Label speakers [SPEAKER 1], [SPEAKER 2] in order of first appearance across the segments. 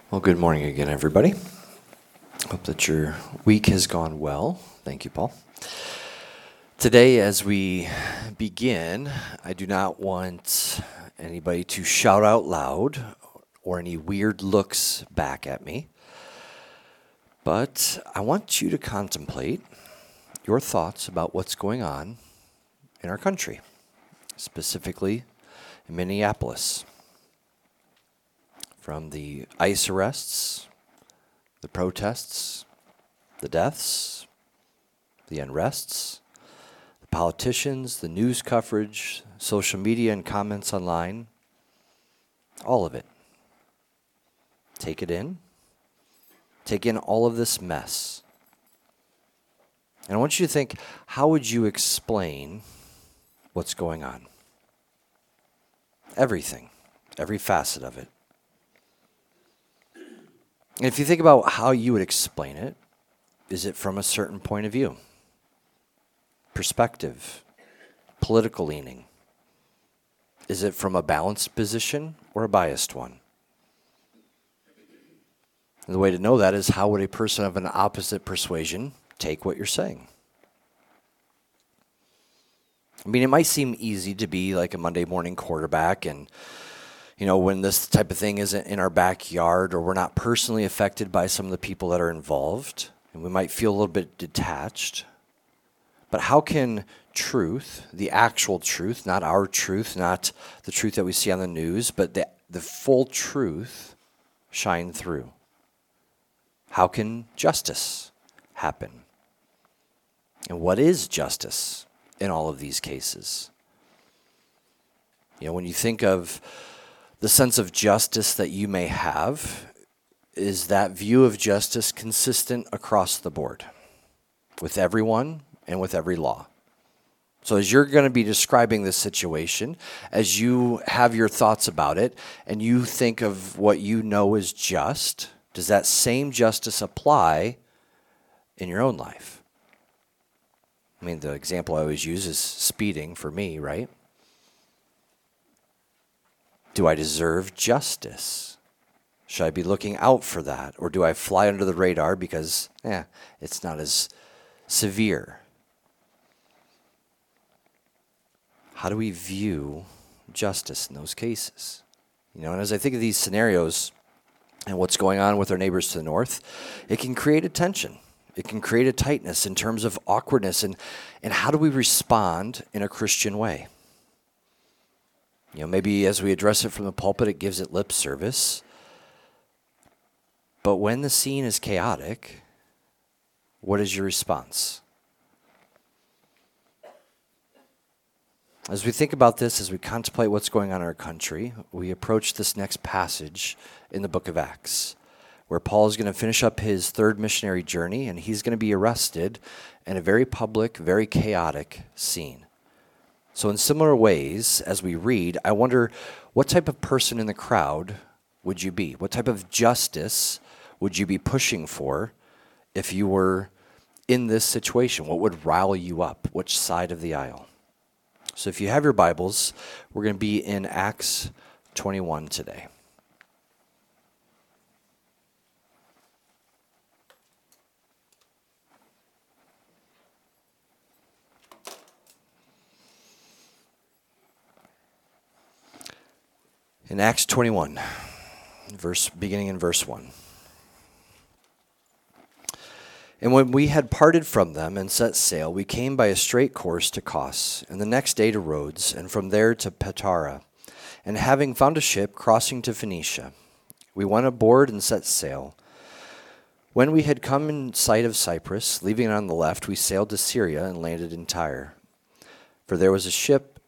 [SPEAKER 1] Well, good morning again, everybody. Hope that your week has gone well. Thank you, Paul. Today, as we begin, I do not want anybody to shout out loud or any weird looks back at me, but I want you to contemplate your thoughts about what's going on in our country, specifically in Minneapolis. From the ICE arrests, the protests, the deaths, the unrests, the politicians, the news coverage, social media and comments online, all of it. Take it in. Take in all of this mess. And I want you to think, how would you explain what's going on? Everything, every facet of it. And if you think about how you would explain it, is it from a certain point of view? Perspective, political leaning? Is it from a balanced position or a biased one? And the way to know that is, how would a person of an opposite persuasion take what you're saying? I mean, it might seem easy to be like a Monday morning quarterback and when this type of thing isn't in our backyard or we're not personally affected by some of the people that are involved, and we might feel a little bit detached. But how can truth, the actual truth, not our truth, not the truth that we see on the news, but the full truth shine through? How can justice happen? And what is justice in all of these cases? When you think of the sense of justice that you may have, is that view of justice consistent across the board with everyone and with every law? So as you're going to be describing this situation, as you have your thoughts about it, and you think of what you know is just, does that same justice apply in your own life? I mean, the example I always use is speeding for me, right? Do I deserve justice? Should I be looking out for that? Or do I fly under the radar because, it's not as severe? How do we view justice in those cases? And as I think of these scenarios and what's going on with our neighbors to the north, it can create a tension. It can create a tightness in terms of awkwardness. And how do we respond in a Christian way? Maybe as we address it from the pulpit, it gives it lip service. But when the scene is chaotic, what is your response? As we think about this, as we contemplate what's going on in our country, we approach this next passage in the book of Acts, where Paul is going to finish up his third missionary journey, and he's going to be arrested in a very public, very chaotic scene. So in similar ways, as we read, I wonder, what type of person in the crowd would you be? What type of justice would you be pushing for if you were in this situation? What would rile you up? Which side of the aisle? So if you have your Bibles, we're going to be in Acts 21 today. In Acts 21, beginning in verse 1. And when we had parted from them and set sail, we came by a straight course to Kos, and the next day to Rhodes, and from there to Patara. And having found a ship crossing to Phoenicia, we went aboard and set sail. When we had come in sight of Cyprus, leaving it on the left, we sailed to Syria and landed in Tyre. For there the ship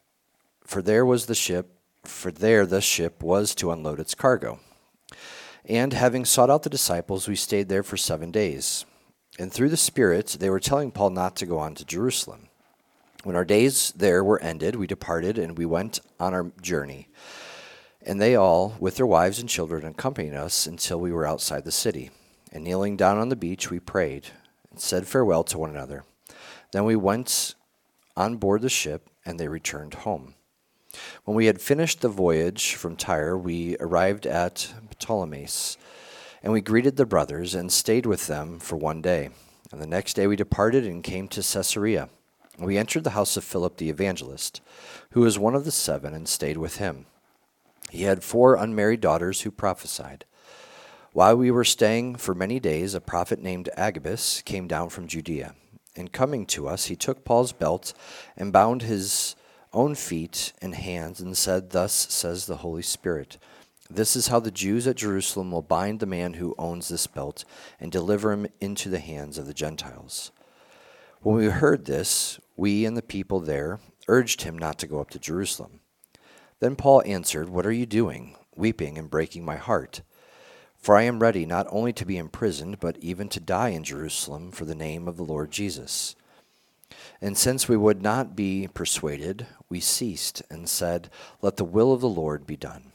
[SPEAKER 1] was to unload its cargo. And having sought out the disciples, we stayed there for 7 days. And through the Spirit, they were telling Paul not to go on to Jerusalem. When our days there were ended, we departed and we went on our journey. And they all, with their wives and children, accompanied us until we were outside the city. And kneeling down on the beach, we prayed and said farewell to one another. Then we went on board the ship, and they returned home. When we had finished the voyage from Tyre, we arrived at Ptolemais, And we greeted the brothers and stayed with them for one day. And the next day we departed and came to Caesarea. We entered the house of Philip the evangelist, who was one of the 7, and stayed with him. He had 4 unmarried daughters who prophesied. While we were staying for many days, a prophet named Agabus came down from Judea. And coming to us, he took Paul's belt and bound his own feet and hands and said, "Thus says the Holy Spirit, this is how the Jews at Jerusalem will bind the man who owns this belt and deliver him into the hands of the Gentiles." When we heard this, we and the people there urged him not to go up to Jerusalem. Then Paul answered, "What are you doing, weeping and breaking my heart? For I am ready not only to be imprisoned, but even to die in Jerusalem for the name of the Lord Jesus." And since we would not be persuaded, we ceased and said, "Let the will of the Lord be done."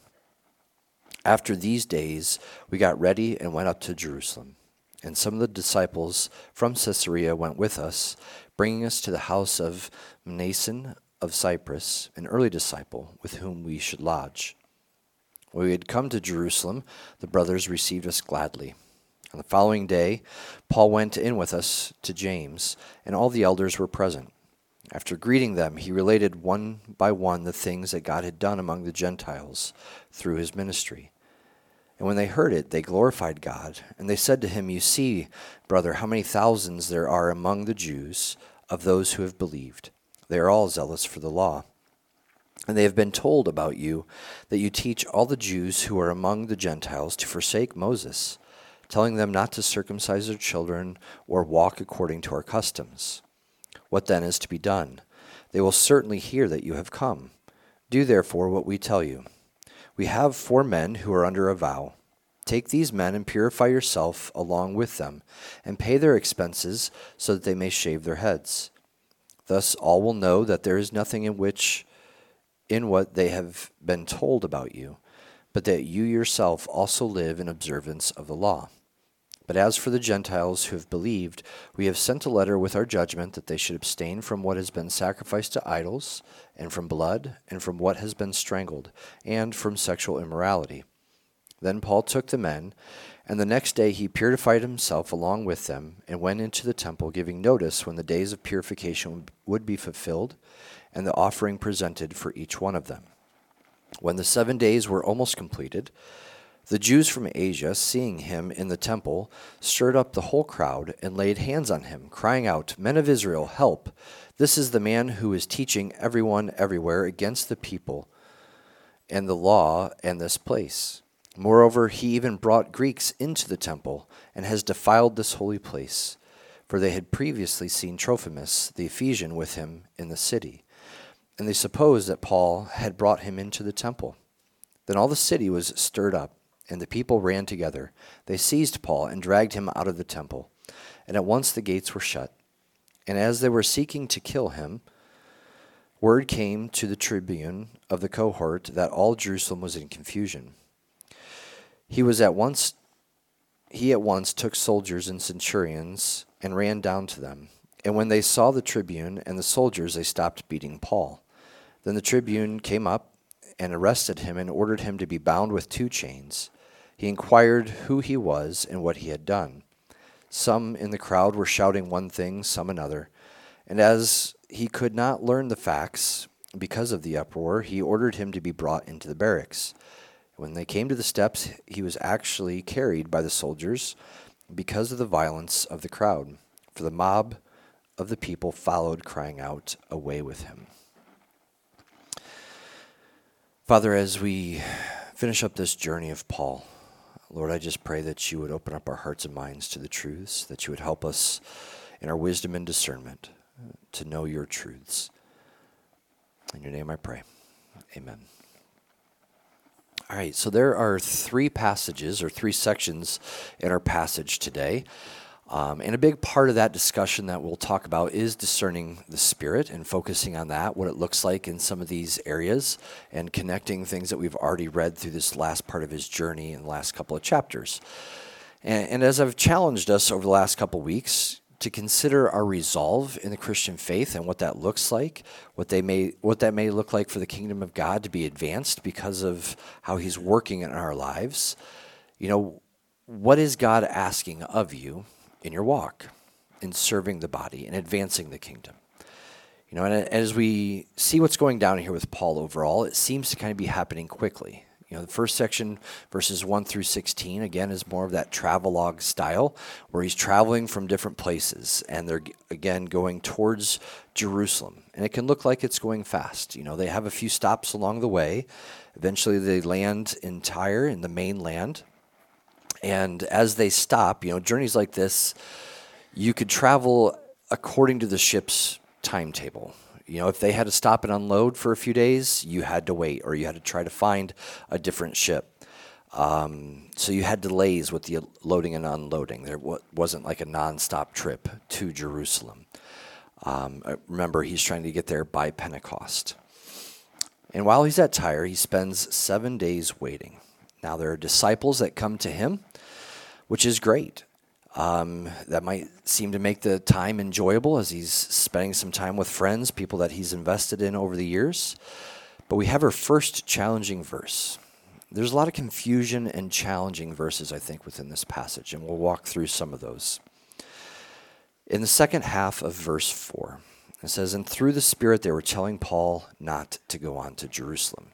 [SPEAKER 1] After these days, we got ready and went up to Jerusalem. And some of the disciples from Caesarea went with us, bringing us to the house of Mnason of Cyprus, an early disciple, with whom we should lodge. When we had come to Jerusalem, the brothers received us gladly. On the following day, Paul went in with us to James, and all the elders were present. After greeting them, he related one by one the things that God had done among the Gentiles through his ministry. And when they heard it, they glorified God, and they said to him, "You see, brother, how many thousands there are among the Jews of those who have believed. They are all zealous for the law. And they have been told about you that you teach all the Jews who are among the Gentiles to forsake Moses, telling them not to circumcise their children or walk according to our customs. What then is to be done? They will certainly hear that you have come. Do therefore what we tell you. We have 4 men who are under a vow. Take these men and purify yourself along with them, and pay their expenses so that they may shave their heads. Thus all will know that there is nothing in what they have been told about you, but that you yourself also live in observance of the law. But as for the Gentiles who have believed, we have sent a letter with our judgment that they should abstain from what has been sacrificed to idols, and from blood, and from what has been strangled, and from sexual immorality." Then Paul took the men, and the next day he purified himself along with them, and went into the temple, giving notice when the days of purification would be fulfilled, and the offering presented for each one of them. When the 7 days were almost completed, the Jews from Asia, seeing him in the temple, stirred up the whole crowd and laid hands on him, crying out, "Men of Israel, help! This is the man who is teaching everyone everywhere against the people and the law and this place. Moreover, he even brought Greeks into the temple and has defiled this holy place." For they had previously seen Trophimus, the Ephesian, with him in the city. And they supposed that Paul had brought him into the temple. Then all the city was stirred up, and the people ran together. They seized Paul and dragged him out of the temple. And at once the gates were shut. And as they were seeking to kill him, word came to the tribune of the cohort that all Jerusalem was in confusion. He at once took soldiers and centurions and ran down to them. And when they saw the tribune and the soldiers, they stopped beating Paul. Then the tribune came up and arrested him and ordered him to be bound with 2 chains. He inquired who he was and what he had done. Some in the crowd were shouting one thing, some another. And as he could not learn the facts because of the uproar, he ordered him to be brought into the barracks. When they came to the steps, he was actually carried by the soldiers because of the violence of the crowd. For the mob of the people followed, crying out, "Away with him." Father, as we finish up this journey of Paul, Lord, I just pray that you would open up our hearts and minds to the truths, that you would help us in our wisdom and discernment to know your truths. In your name I pray. Amen. All right, so there are 3 passages or 3 sections in our passage today. And a big part of that discussion that we'll talk about is discerning the Spirit and focusing on that, what it looks like in some of these areas, and connecting things that we've already read through this last part of his journey in the last couple of chapters. And as I've challenged us over the last couple of weeks to consider our resolve in the Christian faith and what that looks like, what that may look like for the kingdom of God to be advanced because of how he's working in our lives, what is God asking of you in your walk, in serving the body, and advancing the kingdom? You know, and as we see what's going down here with Paul overall, it seems to kind of be happening quickly. You know, the first section, verses 1 through 16, again, is more of that travelogue style, where he's traveling from different places, and they're, again, going towards Jerusalem. And it can look like it's going fast. You know, they have a few stops along the way. Eventually, they land in Tyre, in the mainland. And as they stop, you know, journeys like this, you could travel according to the ship's timetable. You know, if they had to stop and unload for a few days, you had to wait, or you had to try to find a different ship. So you had delays with the loading and unloading. There wasn't like a nonstop trip to Jerusalem. Remember, he's trying to get there by Pentecost. And while he's at Tyre, he spends 7 days waiting. Now, there are disciples that come to him, which is great. That might seem to make the time enjoyable as he's spending some time with friends, people that he's invested in over the years. But we have our first challenging verse. There's a lot of confusion and challenging verses, I think, within this passage, and we'll walk through some of those. In the second half of verse 4, it says, "And through the Spirit they were telling Paul not to go on to Jerusalem."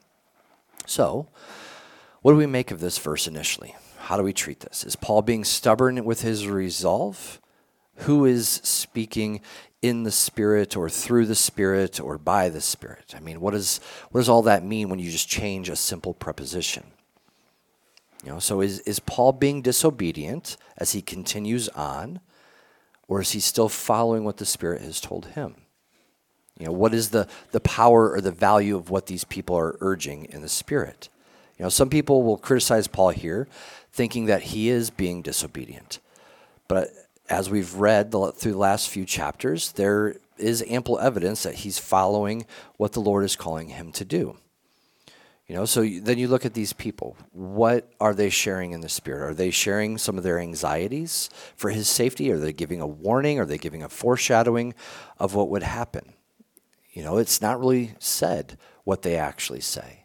[SPEAKER 1] So, what do we make of this verse initially? How do we treat this? Is Paul being stubborn with his resolve? Who is speaking in the Spirit or through the Spirit or by the Spirit? I mean, what does all that mean when you just change a simple preposition? You know, so is Paul being disobedient as he continues on, or is he still following what the Spirit has told him? You know, what is the power or the value of what these people are urging in the Spirit? You know, some people will criticize Paul here, thinking that he is being disobedient. But as we've read through the last few chapters, there is ample evidence that he's following what the Lord is calling him to do. You know, so then you look at these people. What are they sharing in the Spirit? Are they sharing some of their anxieties for his safety? Are they giving a warning? Are they giving a foreshadowing of what would happen? You know, it's not really said what they actually say.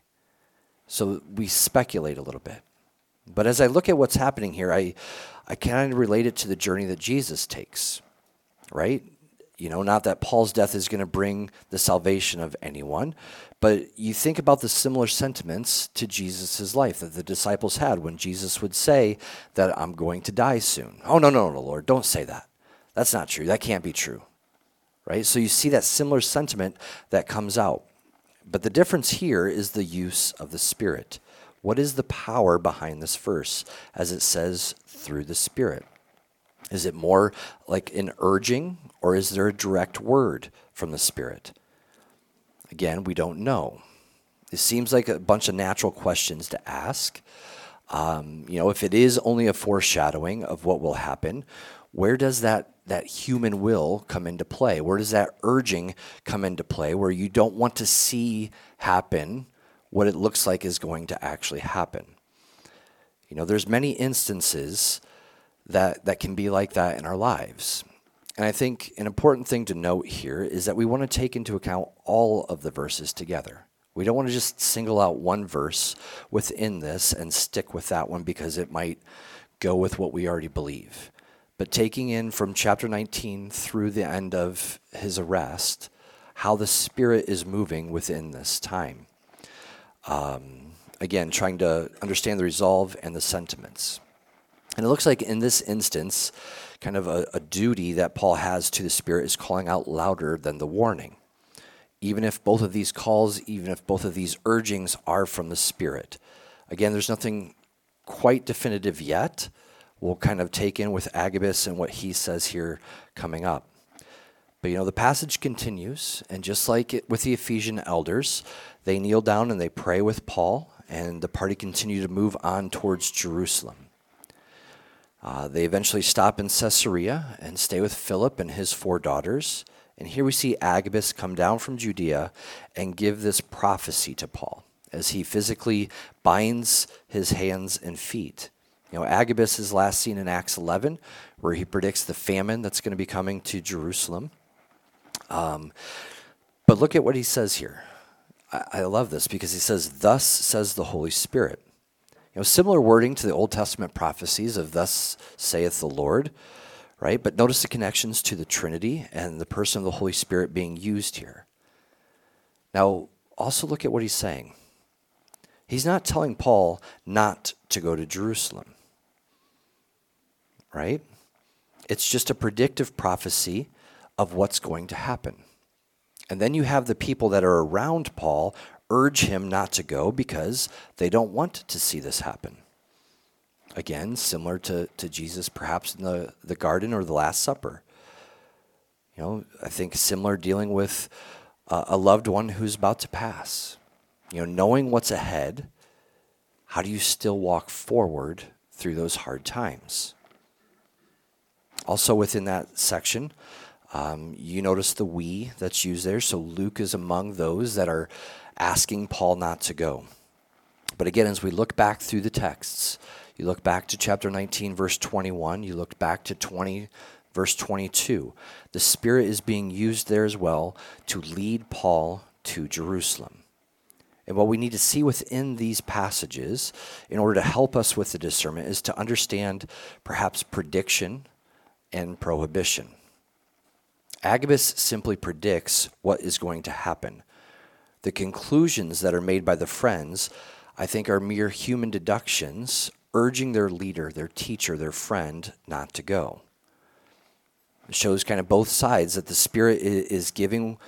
[SPEAKER 1] So we speculate a little bit. But as I look at what's happening here, I kind of relate it to the journey that Jesus takes, right? You know, not that Paul's death is going to bring the salvation of anyone, but you think about the similar sentiments to Jesus' life that the disciples had when Jesus would say that I'm going to die soon. Oh, no, Lord, don't say that. That's not true. That can't be true, right? So you see that similar sentiment that comes out. But the difference here is the use of the Spirit. What is the power behind this verse as it says through the Spirit? Is it more like an urging, or is there a direct word from the Spirit? Again, we don't know. It seems like a bunch of natural questions to ask. You know, if it is only a foreshadowing of what will happen, where does that human will come into play? Where does that urging come into play where you don't want to see happen what it looks like is going to actually happen? You know, there's many instances that can be like that in our lives. And I think an important thing to note here is that we want to take into account all of the verses together. We don't want to just single out one verse within this and stick with that one because it might go with what we already believe. But taking in from chapter 19 through the end of his arrest, how the Spirit is moving within this time. Again, trying to understand the resolve and the sentiments. And it looks like in this instance, kind of a duty that Paul has to the Spirit is calling out louder than the warning. Even if both of these calls, even if both of these urgings are from the Spirit. Again, there's nothing quite definitive yet. We'll kind of take in with Agabus and what he says here coming up. But, you know, the passage continues, and just like it with the Ephesian elders, they kneel down and they pray with Paul, and the party continue to move on towards Jerusalem. They eventually stop in Caesarea and stay with Philip and his 4 daughters. And here we see Agabus come down from Judea and give this prophecy to Paul as he physically binds his hands and feet. You know, Agabus is last seen in Acts 11, where he predicts the famine that's going to be coming to Jerusalem. But look at what he says here. I love this because he says, "Thus says the Holy Spirit." You Similar wording to the Old Testament prophecies of thus saith the Lord, right? But notice the connections to the Trinity and the person of the Holy Spirit being used here. Now, also look at what he's saying. He's not telling Paul not to go to Jerusalem, right? It's just a predictive prophecy of what's going to happen. And then you have the people that are around Paul urge him not to go because they don't want to see this happen. Again, similar to Jesus perhaps in the garden or the Last Supper. I think similar dealing with a loved one who's about to pass. Knowing what's ahead, how do you still walk forward through those hard times? Also within that section, you notice the we that's used there. So Luke is among those that are asking Paul not to go. But again, as we look back through the texts, you look back to chapter 19, verse 21, you look back to 20, verse 22, the Spirit is being used there as well to lead Paul to Jerusalem. And what we need to see within these passages in order to help us with the discernment is to understand perhaps prediction and prohibition. Agabus simply predicts what is going to happen. The conclusions that are made by the friends, I think, are mere human deductions, urging their leader, their teacher, their friend not to go. It shows kind of both sides that the Spirit is giving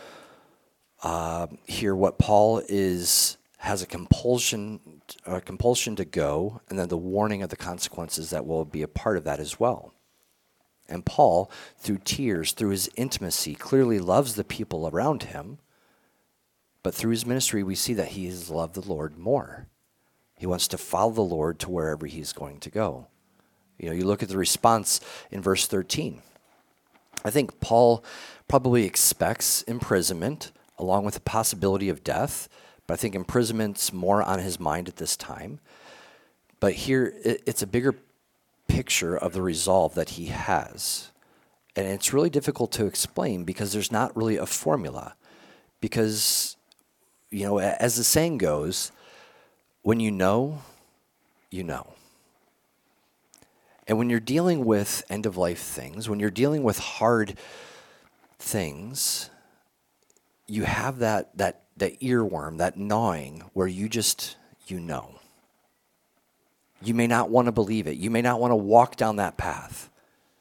[SPEAKER 1] here what Paul has a compulsion to go, and then the warning of the consequences that will be a part of that as well. And Paul, through tears, through his intimacy, clearly loves the people around him. But through his ministry, we see that he has loved the Lord more. He wants to follow the Lord to wherever he's going to go. You look at the response in verse 13. I think Paul probably expects imprisonment along with the possibility of death, but I think imprisonment's more on his mind at this time. But here, it's a bigger picture of the resolve that he has. And it's really difficult to explain because there's not really a formula. Because, as the saying goes, when you know, you know. And when you're dealing with end-of-life things, when you're dealing with hard things, you have that earworm, that gnawing, where you know. You may not want to believe it. You may not want to walk down that path.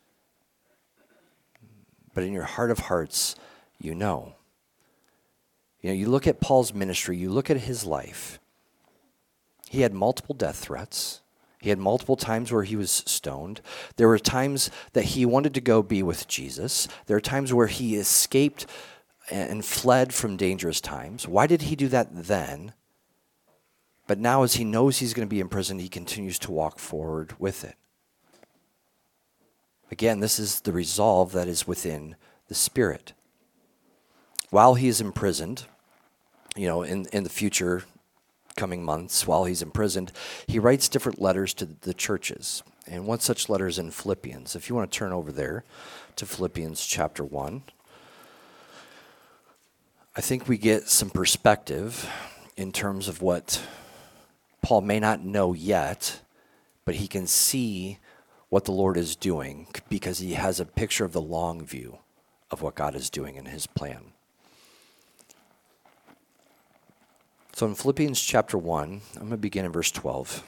[SPEAKER 1] But in your heart of hearts, you know. You look at Paul's ministry, you look at his life. He had multiple death threats. He had multiple times where he was stoned. There were times that he wanted to go be with Jesus. There are times where he escaped and fled from dangerous times. Why did he do that then? But now as he knows he's going to be in prison, he continues to walk forward with it. Again, this is the resolve that is within the Spirit. While he is imprisoned, in the future coming months, while he's imprisoned, he writes different letters to the churches. And one such letter is in Philippians. If you want to turn over there to Philippians chapter 1, I think we get some perspective in terms of what Paul may not know yet, but he can see what the Lord is doing because he has a picture of the long view of what God is doing in his plan. So in Philippians chapter 1, I'm going to begin in verse 12.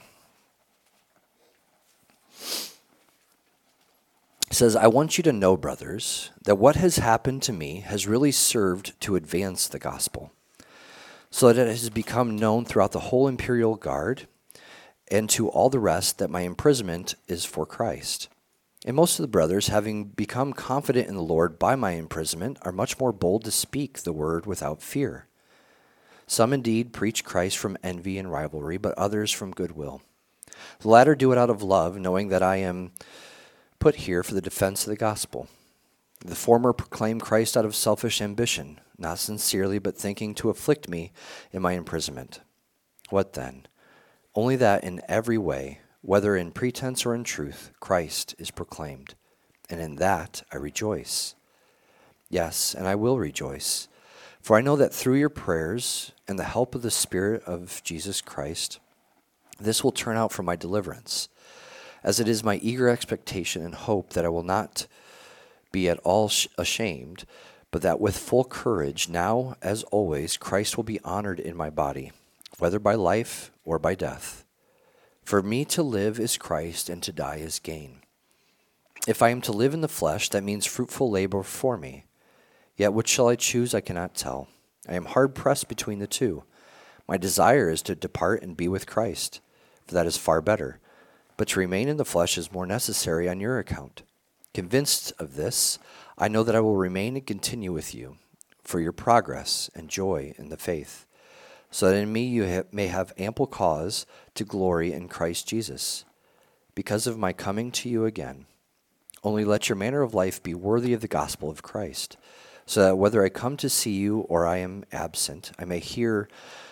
[SPEAKER 1] It says, I want you to know, brothers, that what has happened to me has really served to advance the gospel, so that it has become known throughout the whole imperial guard and to all the rest that my imprisonment is for Christ. And most of the brothers, having become confident in the Lord by my imprisonment, are much more bold to speak the word without fear. Some indeed preach Christ from envy and rivalry, but others from goodwill. The latter do it out of love, knowing that I am put here for the defense of the gospel. The former proclaim Christ out of selfish ambition, not sincerely, but thinking to afflict me in my imprisonment. What then? Only that in every way, whether in pretense or in truth, Christ is proclaimed, and in that I rejoice. Yes, and I will rejoice, for I know that through your prayers and the help of the Spirit of Jesus Christ, This will turn out for my deliverance, as it is my eager expectation and hope that I will not be at all ashamed, but that with full courage, now as always, Christ will be honored in my body, whether by life or by death. For me to live is Christ, and to die is gain. If I am to live in the flesh, that means fruitful labor for me. Yet which shall I choose, I cannot tell. I am hard pressed between the two. My desire is to depart and be with Christ, for that is far better. But to remain in the flesh is more necessary on your account. Convinced of this, I know that I will remain and continue with you for your progress and joy in the faith, so that in me you may have ample cause to glory in Christ Jesus, because of my coming to you again. Only let your manner of life be worthy of the gospel of Christ, so that whether I come to see you or I am absent, I may hear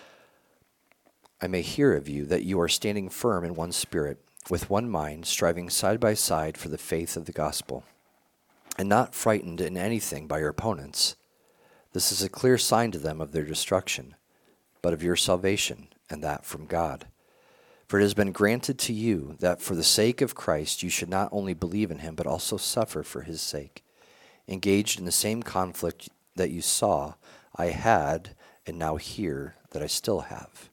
[SPEAKER 1] of you that you are standing firm in one spirit, with one mind, striving side by side for the faith of the gospel, and not frightened in anything by your opponents. This is a clear sign to them of their destruction, but of your salvation, and that from God. For it has been granted to you that for the sake of Christ you should not only believe in him, but also suffer for his sake, engaged in the same conflict that you saw I had, and now hear that I still have.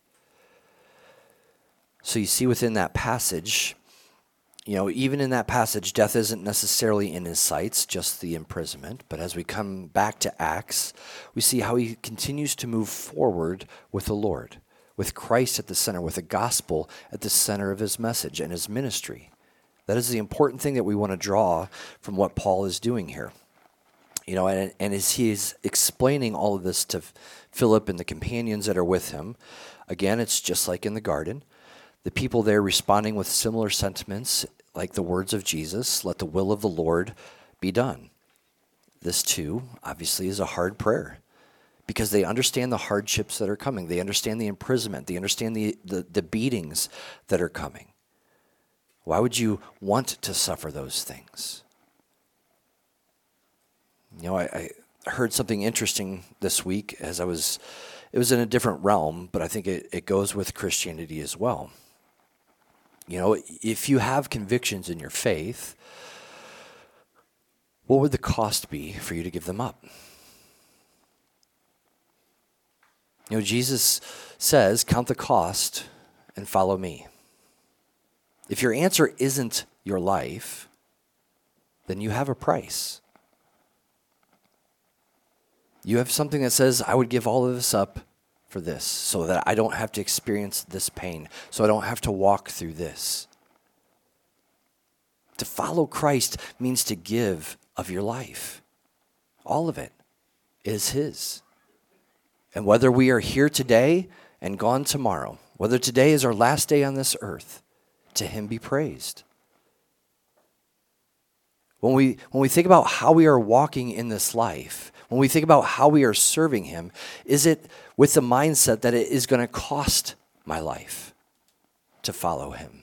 [SPEAKER 1] So you see within that passage, even in that passage, death isn't necessarily in his sights, just the imprisonment. But as we come back to Acts, we see how he continues to move forward with the Lord, with Christ at the center, with the gospel at the center of his message and his ministry. That is the important thing that we want to draw from what Paul is doing here. And as he is explaining all of this to Philip and the companions that are with him, again, it's just like in the garden. The people there responding with similar sentiments, like the words of Jesus, let the will of the Lord be done. This, too, obviously is a hard prayer because they understand the hardships that are coming. They understand the imprisonment. They understand the beatings that are coming. Why would you want to suffer those things? I heard something interesting this week it was in a different realm, but I think it goes with Christianity as well. If you have convictions in your faith, what would the cost be for you to give them up? Jesus says, count the cost and follow me. If your answer isn't your life, then you have a price. You have something that says, I would give all of this up for this, so that I don't have to experience this pain, so I don't have to walk through this. To follow Christ means to give of your life. All of it is his. And whether we are here today and gone tomorrow, whether today is our last day on this earth, to him be praised. When we think about how we are walking in this life, when we think about how we are serving him, is it with the mindset that it is going to cost my life to follow him?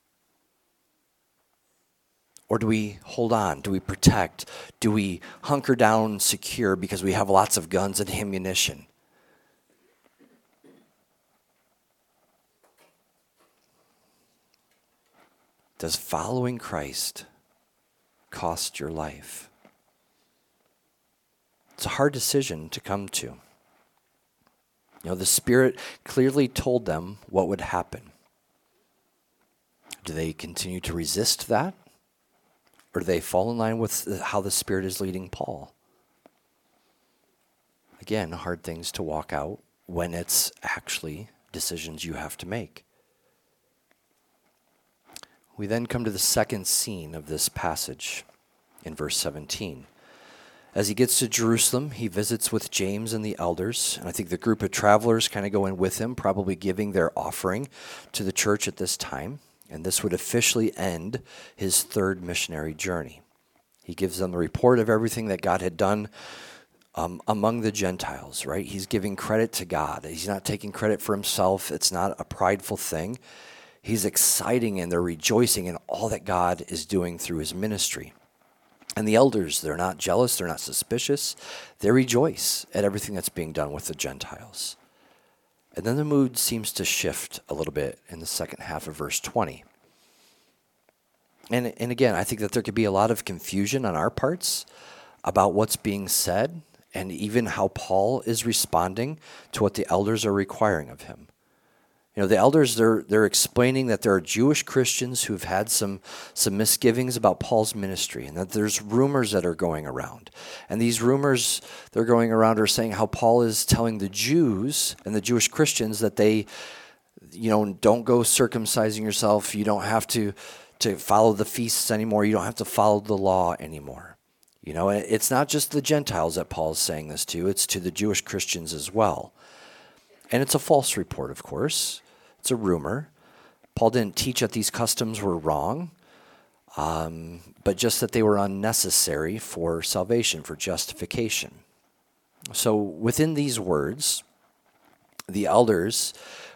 [SPEAKER 1] Or do we hold on? Do we protect? Do we hunker down secure because we have lots of guns and ammunition? Does following Christ cost your life? It's a hard decision to come to. The Spirit clearly told them what would happen. Do they continue to resist that? Or do they fall in line with how the Spirit is leading Paul? Again, hard things to walk out when it's actually decisions you have to make. We then come to the second scene of this passage in verse 17. As he gets to Jerusalem, he visits with James and the elders, and I think the group of travelers kind of go in with him, probably giving their offering to the church at this time, and this would officially end his third missionary journey. He gives them the report of everything that God had done among the Gentiles, right? He's giving credit to God. He's not taking credit for himself. It's not a prideful thing. He's exciting and they're rejoicing in all that God is doing through his ministry. And the elders, they're not jealous, they're not suspicious. They rejoice at everything that's being done with the Gentiles. And then the mood seems to shift a little bit in the second half of verse 20. And again, I think that there could be a lot of confusion on our parts about what's being said and even how Paul is responding to what the elders are requiring of him. You know, the elders, they're explaining that there are Jewish Christians who've had some misgivings about Paul's ministry, and that there's rumors that are going around. And these rumors that are going around are saying how Paul is telling the Jews and the Jewish Christians that they, don't go circumcising yourself. You don't have to follow the feasts anymore. You don't have to follow the law anymore. It's not just the Gentiles that Paul is saying this to. It's to the Jewish Christians as well. And it's a false report, of course. It's a rumor. Paul didn't teach that these customs were wrong, but just that they were unnecessary for salvation, for justification. So within these words, the elders,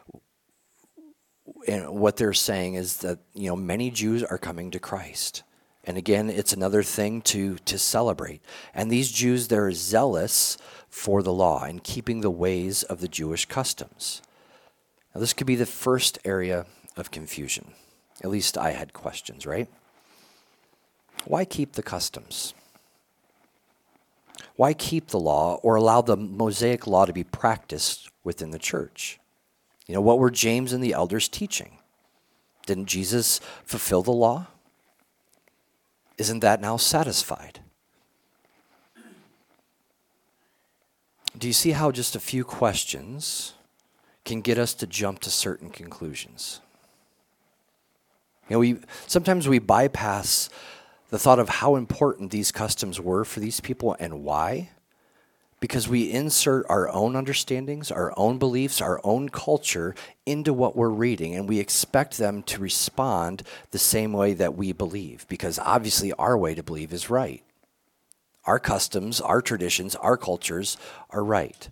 [SPEAKER 1] and what they're saying is that, many Jews are coming to Christ. And again, it's another thing to celebrate. And these Jews, they're zealous for the law and keeping the ways of the Jewish customs. Now, this could be the first area of confusion. At least I had questions, right? Why keep the customs? Why keep the law or allow the Mosaic law to be practiced within the church? What were James and the elders teaching? Didn't Jesus fulfill the law? Isn't that now satisfied? Do you see how just a few questions can get us to jump to certain conclusions? Sometimes we bypass the thought of how important these customs were for these people and why, because we insert our own understandings, our own beliefs, our own culture into what we're reading, and we expect them to respond the same way that we believe, because obviously our way to believe is right. Our customs, our traditions, our cultures are right,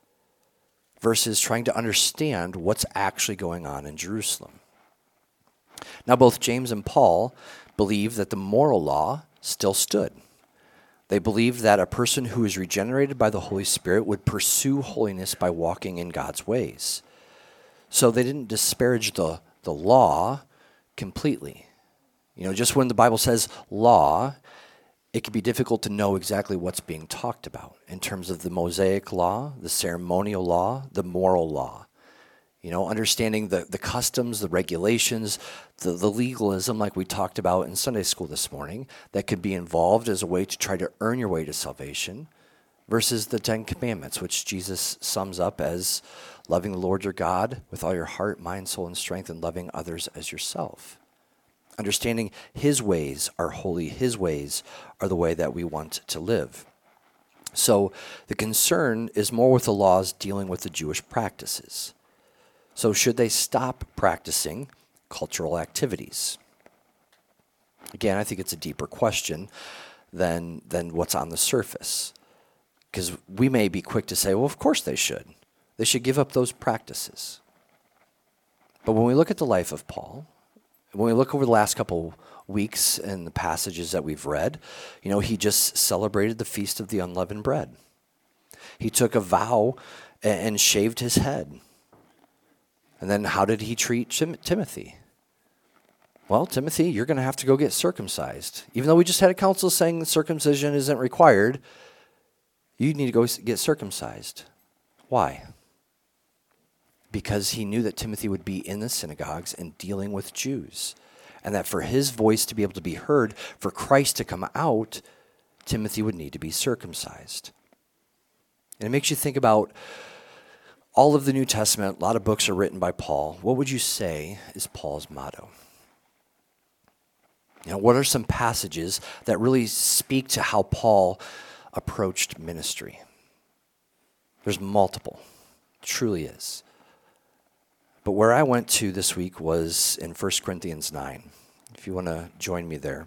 [SPEAKER 1] versus trying to understand what's actually going on in Jerusalem. Now, both James and Paul believed that the moral law still stood. They believed that a person who is regenerated by the Holy Spirit would pursue holiness by walking in God's ways. So they didn't disparage the law completely. Just when the Bible says law, it can be difficult to know exactly what's being talked about in terms of the Mosaic law, the ceremonial law, the moral law. Understanding the customs, the regulations, the legalism like we talked about in Sunday school this morning that could be involved as a way to try to earn your way to salvation versus the 10 Commandments, which Jesus sums up as loving the Lord your God with all your heart, mind, soul, and strength, and loving others as yourself. Understanding his ways are holy, his ways are the way that we want to live. So the concern is more with the laws dealing with the Jewish practices. So should they stop practicing cultural activities? Again, I think it's a deeper question than what's on the surface. Because we may be quick to say, well, of course they should. They should give up those practices. But when we look at the life of Paul, when we look over the last couple weeks and the passages that we've read, he just celebrated the Feast of the Unleavened Bread. He took a vow and shaved his head. And then how did he treat Timothy? Well, Timothy, you're going to have to go get circumcised. Even though we just had a council saying circumcision isn't required, you need to go get circumcised. Why? Because he knew that Timothy would be in the synagogues and dealing with Jews. And that for his voice to be able to be heard, for Christ to come out, Timothy would need to be circumcised. And it makes you think about all of the New Testament. A lot of books are written by Paul. What would you say is Paul's motto? What are some passages that really speak to how Paul approached ministry? There's multiple. It truly is. But where I went to this week was in 1 Corinthians 9. If you want to join me there.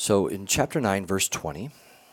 [SPEAKER 1] So in chapter 9, verse 20,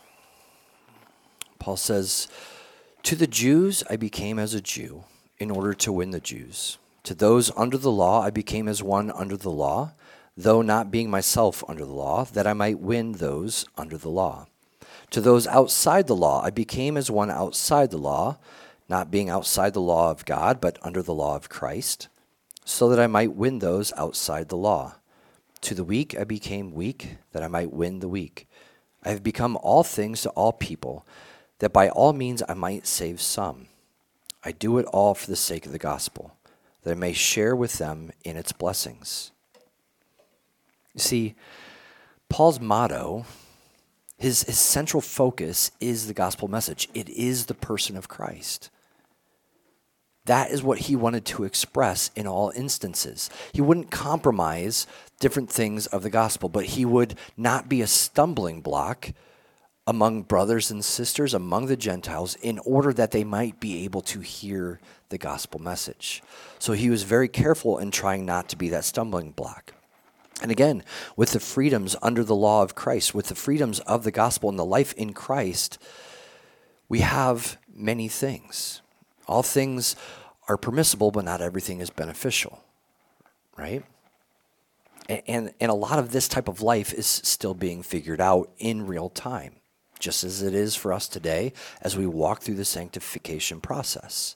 [SPEAKER 1] Paul says, "To the Jews I became as a Jew in order to win the Jews. To those under the law I became as one under the law, though not being myself under the law, that I might win those under the law. To those outside the law I became as one outside the law, not being outside the law of God, but under the law of Christ, so that I might win those outside the law. To the weak I became weak, that I might win the weak. I have become all things to all people, that by all means I might save some. I do it all for the sake of the gospel, that I may share with them in its blessings." You see, Paul's motto, his central focus is the gospel message. It is the person of Christ. That is what he wanted to express in all instances. He wouldn't compromise different things of the gospel, but he would not be a stumbling block among brothers and sisters, among the Gentiles, in order that they might be able to hear the gospel message. So he was very careful in trying not to be that stumbling block. And again, with the freedoms under the law of Christ, with the freedoms of the gospel and the life in Christ, we have many things. All things are permissible, but not everything is beneficial, right? And a lot of this type of life is still being figured out in real time, just as it is for us today as we walk through the sanctification process.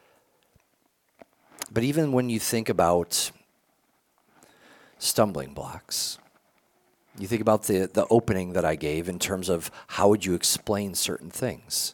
[SPEAKER 1] But even when you think about stumbling blocks, you think about the opening that I gave in terms of how would you explain certain things.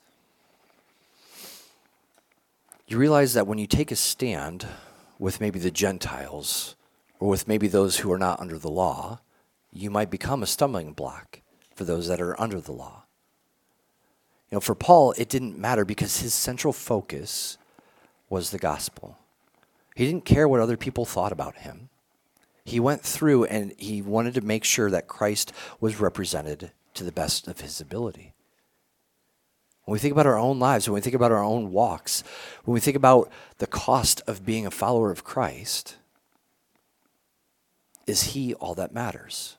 [SPEAKER 1] You realize that when you take a stand with maybe the Gentiles or with maybe those who are not under the law, you might become a stumbling block for those that are under the law. You know, for Paul, it didn't matter because his central focus was the gospel. He didn't care what other people thought about him. He went through and he wanted to make sure that Christ was represented to the best of his ability. When we think about our own lives, when we think about our own walks, when we think about the cost of being a follower of Christ, is he all that matters?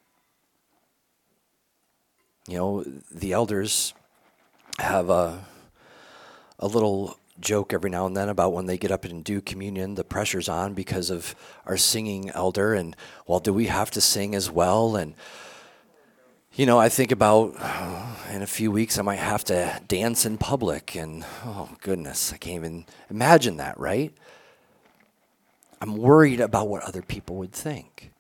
[SPEAKER 1] You know, the elders have a little joke every now and then about when they get up and do communion, the pressure's on because of our singing elder, and, well, do we have to sing as well? And you know, I think about in a few weeks I might have to dance in public, and oh goodness, I can't even imagine that, right? I'm worried about what other people would think.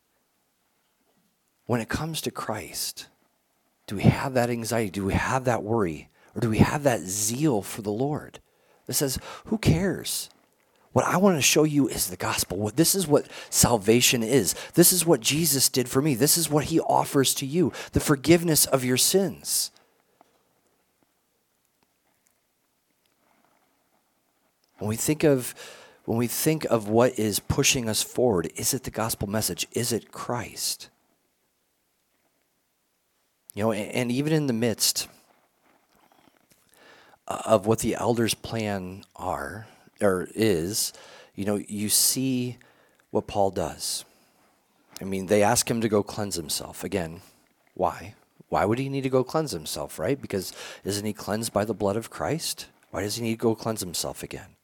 [SPEAKER 1] When it comes to Christ, do we have that anxiety? Do we have that worry? Or do we have that zeal for the Lord that says, who cares? What I want to show you is the gospel. This is what salvation is. This is what Jesus did for me. This is what he offers to you, the forgiveness of your sins. When we think of what is pushing us forward, is it the gospel message? Is it Christ? You know, and even in the midst of what the elders' plan is, you know, you see what Paul does. I mean, they ask him to go cleanse himself. Again, why? Why would he need to go cleanse himself, right? Because isn't he cleansed by the blood of Christ? Why does he need to go cleanse himself again?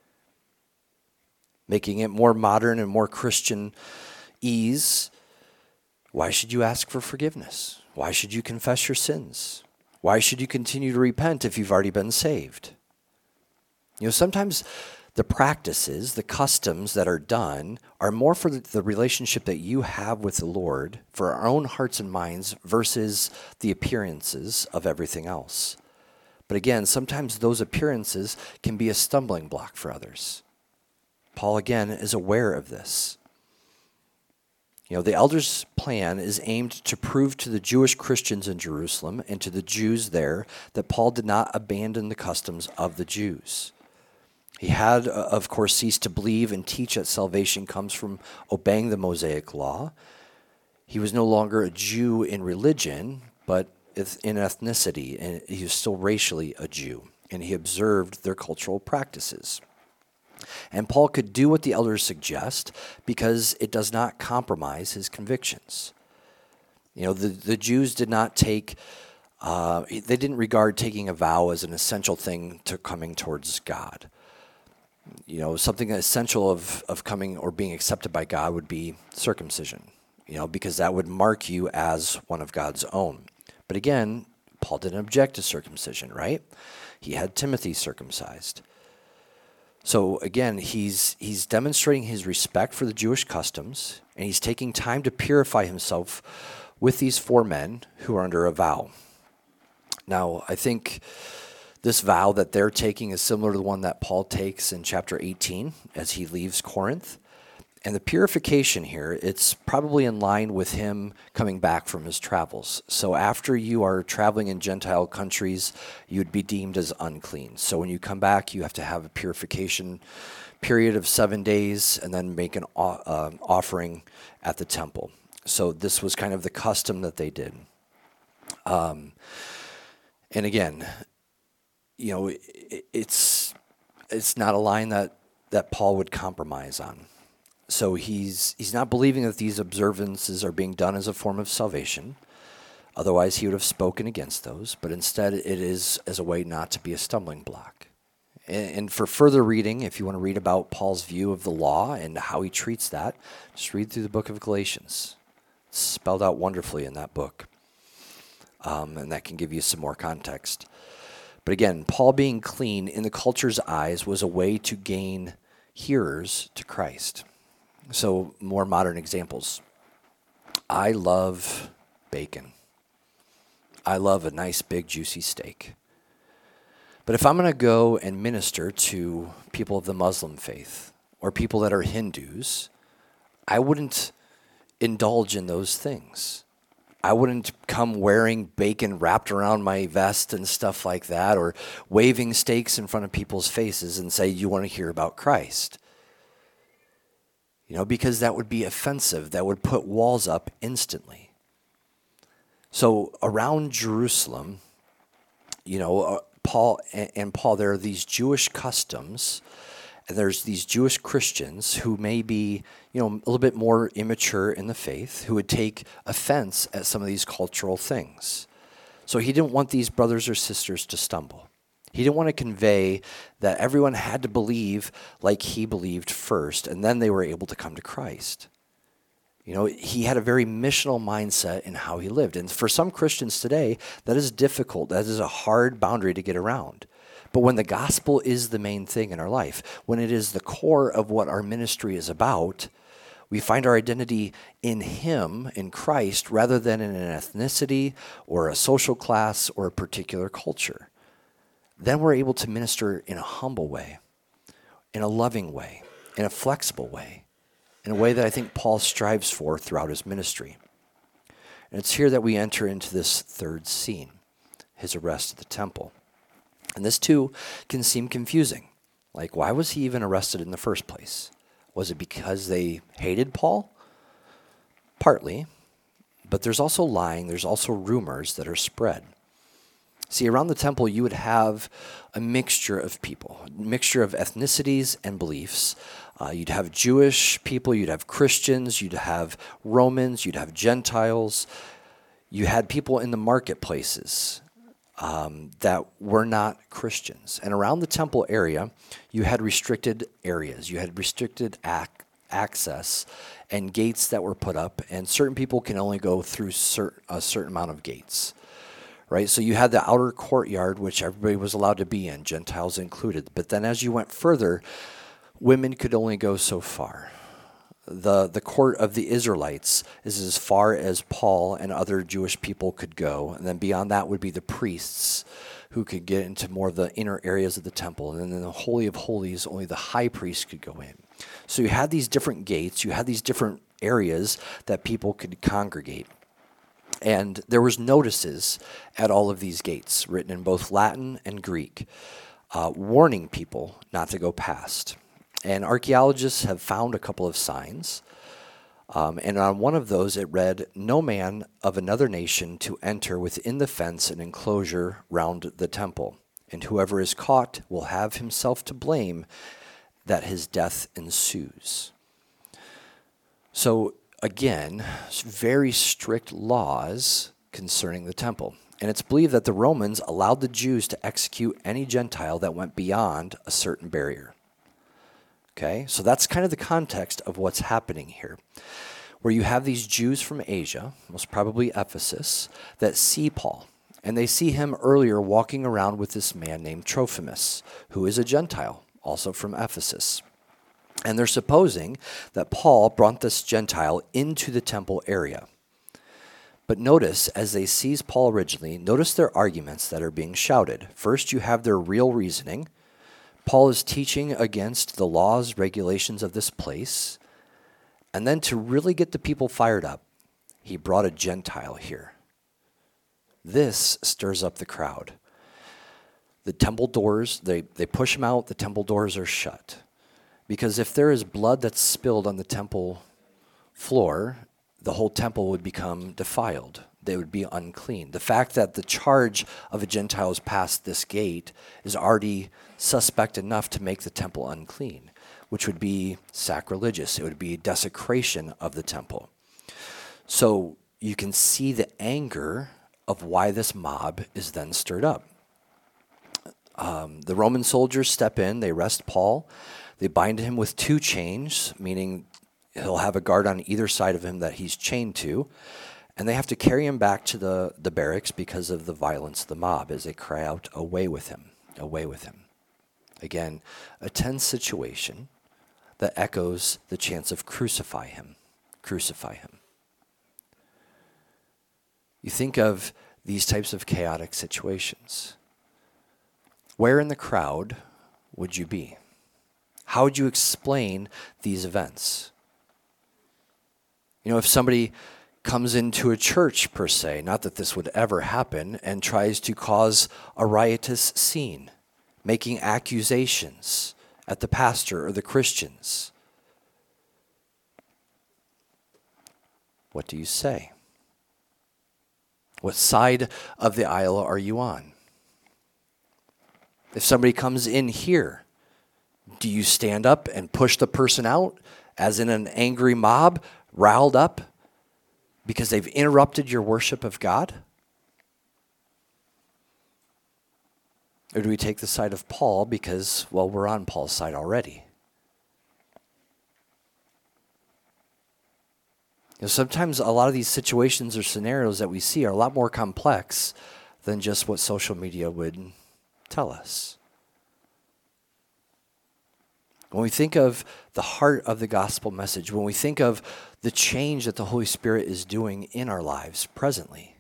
[SPEAKER 1] Making it more modern and more Christian ease. Why should you ask for forgiveness? Why should you confess your sins? Why should you continue to repent if you've already been saved? You know, sometimes the practices, the customs that are done are more for the relationship that you have with the Lord, for our own hearts and minds, versus the appearances of everything else. But again, sometimes those appearances can be a stumbling block for others. Paul, again, is aware of this. You know, the elders' plan is aimed to prove to the Jewish Christians in Jerusalem and to the Jews there that Paul did not abandon the customs of the Jews. He had, of course, ceased to believe and teach that salvation comes from obeying the Mosaic law. He was no longer a Jew in religion, but in ethnicity, and he was still racially a Jew, and he observed their cultural practices. And Paul could do what the elders suggest because it does not compromise his convictions. The Jews did not they didn't regard taking a vow as an essential thing to coming towards God. Something essential of coming or being accepted by God would be circumcision, because that would mark you as one of God's own. But again, Paul didn't object to circumcision, right? He had Timothy circumcised. So again, he's demonstrating his respect for the Jewish customs, and he's taking time to purify himself with these 4 men who are under a vow. Now, I think this vow that they're taking is similar to the one that Paul takes in chapter 18 as he leaves Corinth. And the purification here, it's probably in line with him coming back from his travels. So after you are traveling in Gentile countries, you'd be deemed as unclean. So when you come back, you have to have a purification period of 7 days and then make an offering at the temple. So this was kind of the custom that they did. And again, it's not a line that Paul would compromise on. So he's not believing that these observances are being done as a form of salvation. Otherwise, he would have spoken against those. But instead, it is as a way not to be a stumbling block. And for further reading, if you want to read about Paul's view of the law and how he treats that, just read through the book of Galatians. It's spelled out wonderfully in that book. And that can give you some more context. But again, Paul being clean in the culture's eyes was a way to gain hearers to Christ. So more modern examples. I love bacon. I love a nice big juicy steak. But if I'm going to go and minister to people of the Muslim faith or people that are Hindus, I wouldn't indulge in those things. I wouldn't come wearing bacon wrapped around my vest and stuff like that, or waving steaks in front of people's faces and say, you want to hear about Christ. Because that would be offensive. That would put walls up instantly. So around Jerusalem, Paul, there are these Jewish customs, and there's these Jewish Christians who may be, a little bit more immature in the faith, who would take offense at some of these cultural things. So he didn't want these brothers or sisters to stumble. He didn't want to convey that everyone had to believe like he believed first, and then they were able to come to Christ. He had a very missional mindset in how he lived. And for some Christians today, that is difficult. That is a hard boundary to get around. But when the gospel is the main thing in our life, when it is the core of what our ministry is about, we find our identity in him, in Christ, rather than in an ethnicity or a social class or a particular culture. Then we're able to minister in a humble way, in a loving way, in a flexible way, in a way that I think Paul strives for throughout his ministry. And it's here that we enter into this third scene, his arrest at the temple. And this too can seem confusing. Like, why was he even arrested in the first place? Was it because they hated Paul? Partly, but there's also lying, there's also rumors that are spread. See, around the temple, you would have a mixture of people, a mixture of ethnicities and beliefs. You'd have Jewish people, you'd have Christians, you'd have Romans, you'd have Gentiles. You had people in the marketplaces that were not Christians. And around the temple area, you had restricted areas. You had restricted access and gates that were put up, and certain people can only go through a certain amount of gates. Right, so you had the outer courtyard, which everybody was allowed to be in, Gentiles included. But then as you went further, women could only go so far. The court of the Israelites is as far as Paul and other Jewish people could go. And then beyond that would be the priests who could get into more of the inner areas of the temple. And then in the Holy of Holies, only the high priest could go in. So you had these different gates, you had these different areas that people could congregate. And there was notices at all of these gates, written in both Latin and Greek, warning people not to go past. And archaeologists have found a couple of signs. And on one of those, it read, "No man of another nation to enter within the fence and enclosure round the temple. And whoever is caught will have himself to blame that his death ensues." So again, very strict laws concerning the temple. And it's believed that the Romans allowed the Jews to execute any Gentile that went beyond a certain barrier. Okay, so that's kind of the context of what's happening here, where you have these Jews from Asia, most probably Ephesus, that see Paul. And they see him earlier walking around with this man named Trophimus, who is a Gentile, also from Ephesus. And they're supposing that Paul brought this Gentile into the temple area. But notice, as they seize Paul originally, notice their arguments that are being shouted. First, you have their real reasoning. Paul is teaching against the laws, regulations of this place. And then to really get the people fired up, he brought a Gentile here. This stirs up the crowd. The temple doors, they push him out, the temple doors are shut. Because if there is blood that's spilled on the temple floor, the whole temple would become defiled. They would be unclean. The fact that the charge of a Gentile is past this gate is already suspect enough to make the temple unclean, which would be sacrilegious. It would be desecration of the temple. So you can see the anger of why this mob is then stirred up. The Roman soldiers step in, they arrest Paul, they bind him with 2 chains, meaning he'll have a guard on either side of him that he's chained to, and they have to carry him back to the barracks because of the violence of the mob as they cry out, "Away with him, away with him." Again, a tense situation that echoes the chants of "Crucify him, crucify him." You think of these types of chaotic situations. Where in the crowd would you be? How would you explain these events? You know, if somebody comes into a church, per se, not that this would ever happen, and tries to cause a riotous scene, making accusations at the pastor or the Christians, what do you say? What side of the aisle are you on? If somebody comes in here, do you stand up and push the person out, as in an angry mob, riled up, because they've interrupted your worship of God? Or do we take the side of Paul because, well, we're on Paul's side already? You know, sometimes a lot of these situations or scenarios that we see are a lot more complex than just what social media would tell us. When we think of the heart of the gospel message, when we think of the change that the Holy Spirit is doing in our lives presently,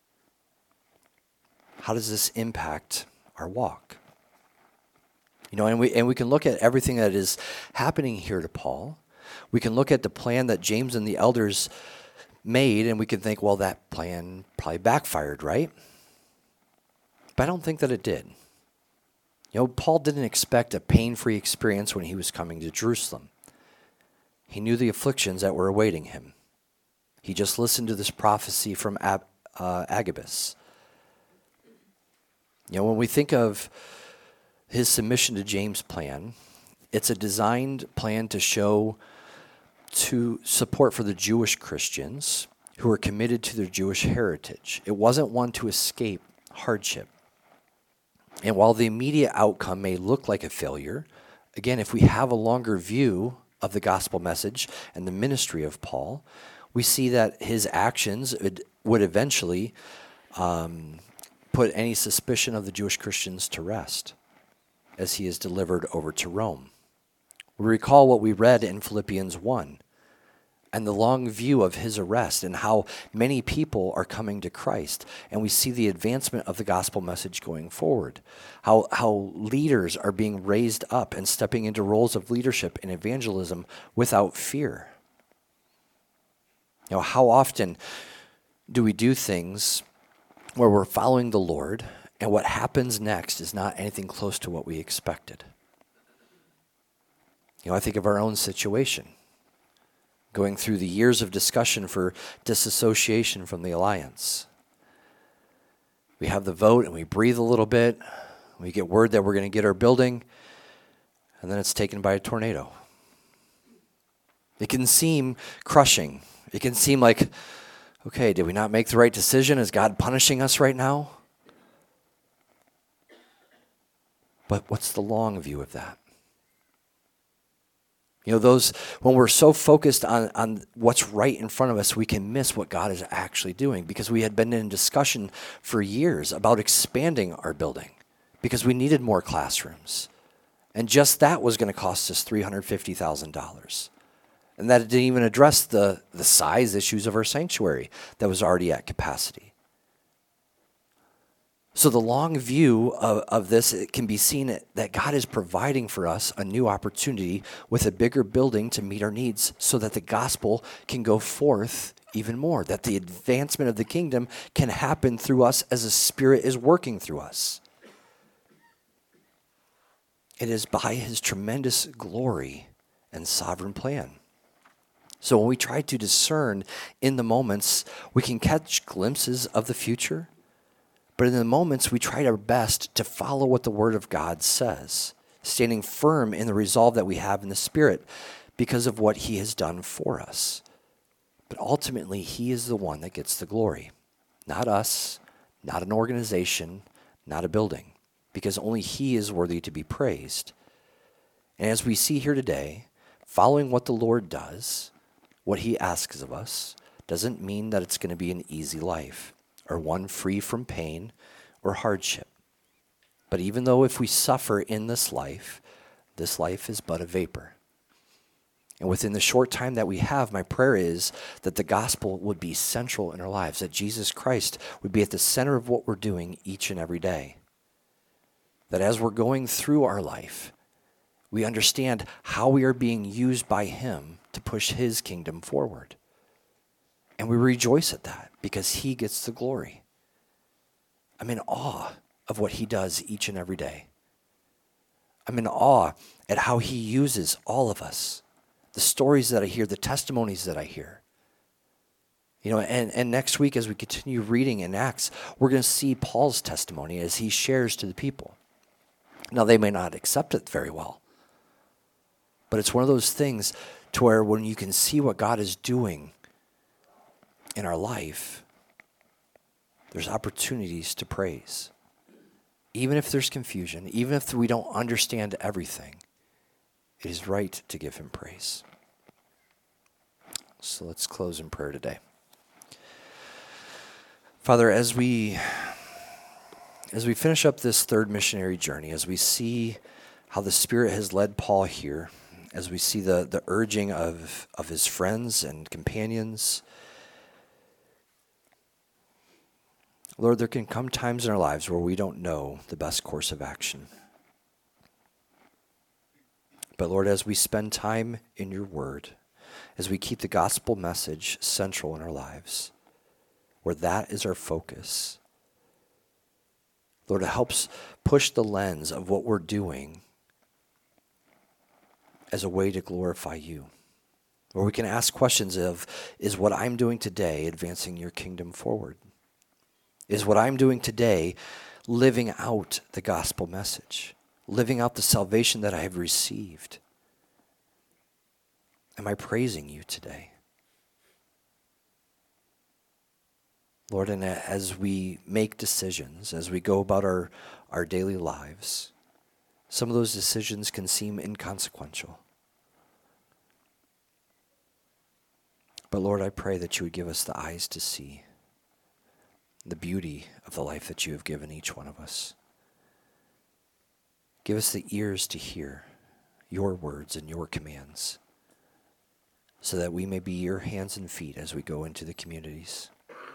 [SPEAKER 1] how does this impact our walk? You know, and we can look at everything that is happening here to Paul. We can look at the plan that James and the elders made, and we can think, well, that plan probably backfired, right? But I don't think that it did. You know, Paul didn't expect a pain-free experience when he was coming to Jerusalem. He knew the afflictions that were awaiting him. He just listened to this prophecy from Agabus. You know, when we think of his submission to James' plan, it's a designed plan to show to support for the Jewish Christians who are committed to their Jewish heritage. It wasn't one to escape hardship. And while the immediate outcome may look like a failure, again, if we have a longer view of the gospel message and the ministry of Paul, we see that his actions would eventually put any suspicion of the Jewish Christians to rest as he is delivered over to Rome. We recall what we read in Philippians 1 and the long view of his arrest and how many people are coming to Christ. And we see the advancement of the gospel message going forward, how leaders are being raised up and stepping into roles of leadership and evangelism without fear. You know, how often do we do things where we're following the Lord and what happens next is not anything close to what we expected? You know, I think of our own situation, going through the years of discussion for disassociation from the alliance. We have the vote and we breathe a little bit. We get word that we're going to get our building, and then it's taken by a tornado. It can seem crushing. It can seem like, okay, did we not make the right decision? Is God punishing us right now? But what's the long view of that? When we're so focused on what's right in front of us, we can miss what God is actually doing, because we had been in discussion for years about expanding our building because we needed more classrooms. And just that was going to cost us $350,000. And that didn't even address the size issues of our sanctuary that was already at capacity. So the long view of this, it can be seen that God is providing for us a new opportunity with a bigger building to meet our needs so that the gospel can go forth even more, that the advancement of the kingdom can happen through us as the Spirit is working through us. It is by his tremendous glory and sovereign plan. So when we try to discern in the moments, we can catch glimpses of the future. But in the moments, we try our best to follow what the Word of God says, standing firm in the resolve that we have in the Spirit because of what he has done for us. But ultimately, he is the one that gets the glory, not us, not an organization, not a building, because only he is worthy to be praised. And as we see here today, following what the Lord does, what he asks of us, doesn't mean that it's going to be an easy life, or one free from pain or hardship. But even though if we suffer in this life is but a vapor. And within the short time that we have, my prayer is that the gospel would be central in our lives, that Jesus Christ would be at the center of what we're doing each and every day. That as we're going through our life, we understand how we are being used by him to push his kingdom forward. And we rejoice at that because he gets the glory. I'm in awe of what he does each and every day. I'm in awe at how he uses all of us, the stories that I hear, the testimonies that I hear. And next week as we continue reading in Acts, we're going to see Paul's testimony as he shares to the people. Now, they may not accept it very well, but it's one of those things to where when you can see what God is doing in our life, there's opportunities to praise. Even if there's confusion, even if we don't understand everything, it is right to give him praise. So let's close in prayer today. Father, as we finish up this third missionary journey, as we see how the Spirit has led Paul here, as we see the urging of his friends and companions, Lord, there can come times in our lives where we don't know the best course of action. But Lord, as we spend time in your word, as we keep the gospel message central in our lives, where that is our focus, Lord, it helps push the lens of what we're doing as a way to glorify you. Where we can ask questions of, is what I'm doing today advancing your kingdom forward? Is what I'm doing today living out the gospel message, living out the salvation that I have received? Am I praising you today? Lord, and as we make decisions, as we go about our daily lives, some of those decisions can seem inconsequential. But Lord, I pray that you would give us the eyes to see the beauty of the life that you have given each one of us. Give us the ears to hear your words and your commands so that we may be your hands and feet as we go into the communities.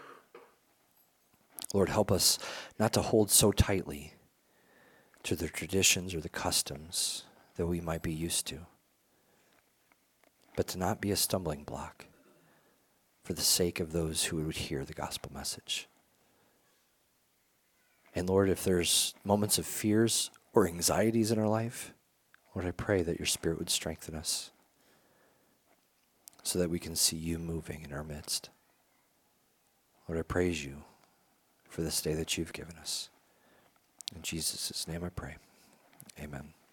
[SPEAKER 1] Lord, help us not to hold so tightly to the traditions or the customs that we might be used to, but to not be a stumbling block for the sake of those who would hear the gospel message. And Lord, if there's moments of fears or anxieties in our life, Lord, I pray that your Spirit would strengthen us so that we can see you moving in our midst. Lord, I praise you for this day that you've given us. In Jesus' name I pray. Amen.